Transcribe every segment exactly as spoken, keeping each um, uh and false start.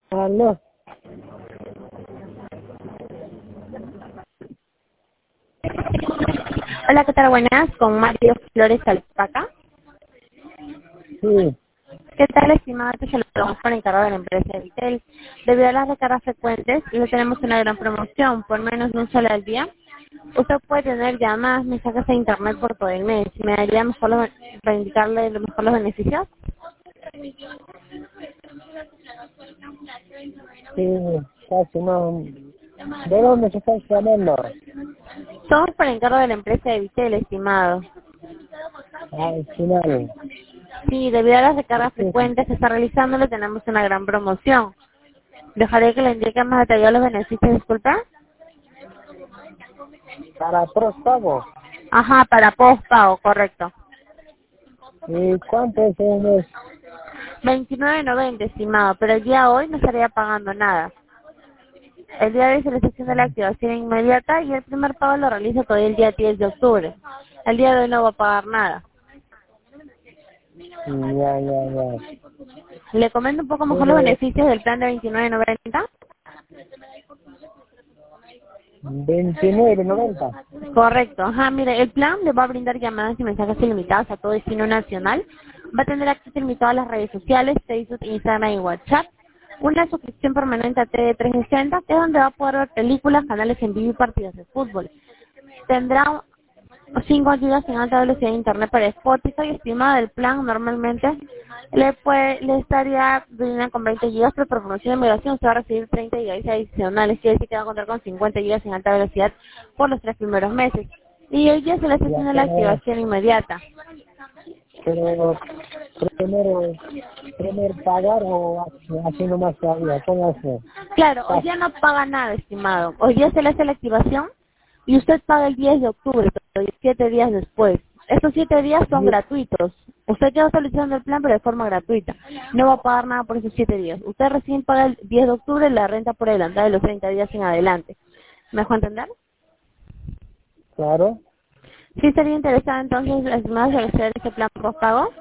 Aló. Hola, ¿qué tal? Buenas, con Mario Flores Alpaca. Sí. ¿Qué tal, estimado? Te saludamos por encargo de la empresa de Vitel. Debido a las recargas frecuentes, le tenemos una gran promoción, por menos de un solo al día. Usted puede tener llamadas, mensajes de internet por todo el mes. ¿Me daría mejor los, para indicarle lo mejor los beneficios? Sí, casi no. ¿De dónde se está llamando? Somos por encargo de la empresa de Vitel, estimado. Al final. Sí, debido a las recargas Sí. frecuentes que está realizando, le tenemos una gran promoción. Dejaré que le indique más detallados los beneficios, disculpa. Para próstavo. Ajá, para postpago, correcto. ¿Y cuánto es un mes? veintinueve noventa, estimado, pero el día de hoy no estaría pagando nada. El día de hoy se le está haciendo la activación inmediata y el primer pago lo realiza todavía el día diez de octubre. El día de hoy no va a pagar nada. Ya, ya, ya. Le comento un poco mejor los Pero beneficios del plan de veintinueve noventa. veintinueve noventa. Correcto, ajá, mire, el plan le va a brindar llamadas y mensajes ilimitados a todo destino nacional. Va a tener acceso ilimitado a las redes sociales, Facebook, Instagram y WhatsApp. Una suscripción permanente a T V trescientos sesenta, que es donde va a poder ver películas, canales en vivo y partidos de fútbol. Tendrá cinco gigas en alta velocidad de internet para Spotify. Estimado del plan, normalmente le puede, le estaría brindando con veinte gigas, pero por promoción de migración se va a recibir treinta gigas adicionales, quiere decir que va a contar con cincuenta gigas en alta velocidad por los tres primeros meses. Y hoy ya se le está Ya, haciendo la pero, activación inmediata. pero primero, primero pagar o así nomás todavía. ¿Cómo hace? Claro, hoy ya no paga nada, estimado. Hoy día se le hace la activación y usted paga el diez de octubre, siete días después. Estos siete días son gratuitos. Usted ya está solicitando el plan, pero de forma gratuita. No va a pagar nada por esos siete días. Usted recién paga el diez de octubre la renta por adelantado de los treinta días en adelante. ¿Me dejó entender? Claro. Sí, sería interesante entonces, estimado, hacer ese plan postpago.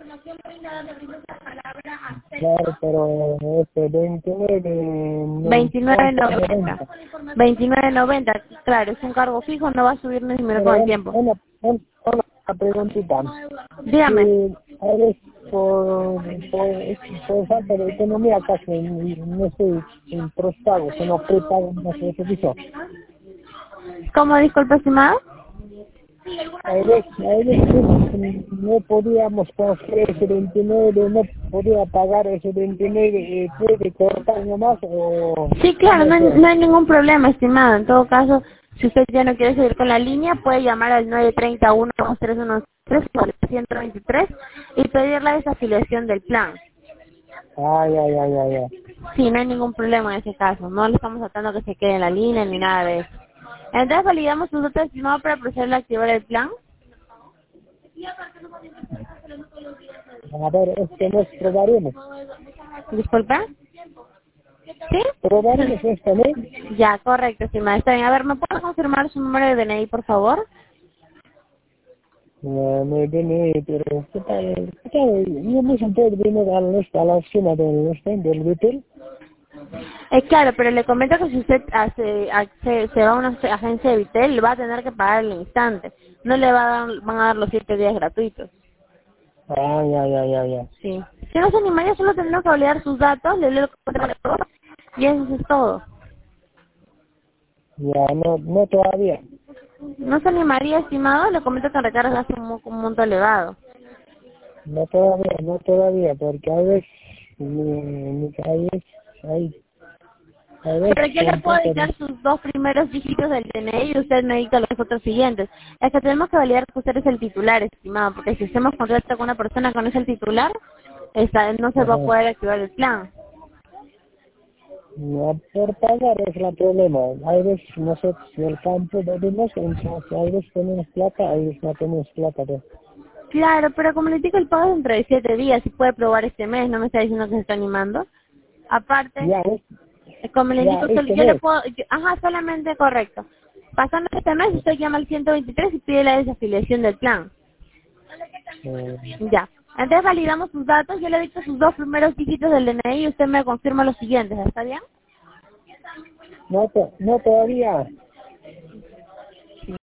Claro, pero este veintinueve no, veintinueve ¿cuánto noventa. noventa? veintinueve noventa, claro, es un cargo fijo, no va a subir ni disminuir con Pero el una, tiempo. una, una, una preguntita. Dígame. Si a veces por, por, por falta de economía casi no estoy en prospago, sino prepago más de servicio. ¿Cómo, disculpe, estimado? A veces, a veces no podíamos coger ese veintinueve, no podía pagar ese veintinueve, eh, puede cortar nomás o Sí, claro, cómo no hay, se. no hay ningún problema, estimado. En todo caso, si usted ya no quiere seguir con la línea, puede llamar al nueve tres uno, dos tres uno tres, ciento veintitrés y pedir la desafiliación del plan. Ay, ay, ay, ay, ay. Sí, no hay ningún problema en ese caso. No le estamos tratando que se quede en la línea ni nada de eso. Entonces validamos sus datos, estimado, para proceder a activar el plan. A ver, este mes probaremos. Disculpe. ¿Sí? Probaremos este mes. Ya, correcto, estimada. Está bien. A ver, ¿me puede confirmar su número de D N I, por favor? No, me viene, pero ¿qué tal? ¿Qué tal? Yo me senté primero a la, a la oficina del, este, del hotel. Eh, claro, pero le comento que si usted hace, hace- se va a una agencia de Vitel, va a tener que pagar al instante. No le va a dar, van a dar los siete días gratuitos. Ay, ay, ay, ay, ay. Sí. Si no se animaría, solo tendrá que validar sus datos, le leo el contrato y eso es todo. Ya, no, no todavía. No se animaría, estimado, le comento que recarga hace un, un monto elevado. No todavía, no todavía, porque a veces mi, mi país, hay, a veces Pero yo le con puedo poco dictar de. sus dos primeros dígitos del D N I y usted me dicta los otros siguientes. Es que tenemos que validar que usted es el titular, estimado, porque si hacemos contrato con una persona que no es el titular, esta, no se va a Ajá. poder activar el plan. No, por pagar es el problema. A veces nosotros en el campo vivimos, entonces a veces tenemos plata, a veces no tenemos plata. ¿No? Claro, pero como le digo, el pago es dentro de siete días, si puede probar este mes, no me está diciendo que se está animando. Aparte, Ya, es, eh, como le ya, indico, sol- este yo le mes. puedo, yo- ajá, solamente correcto. Pasando este mes, usted llama al ciento veintitrés y pide la desafiliación del plan. Eh, Ya. Entonces validamos sus datos, yo le dicto sus dos primeros dígitos del D N I y usted me confirma los siguientes, ¿está bien? No, to- no todavía.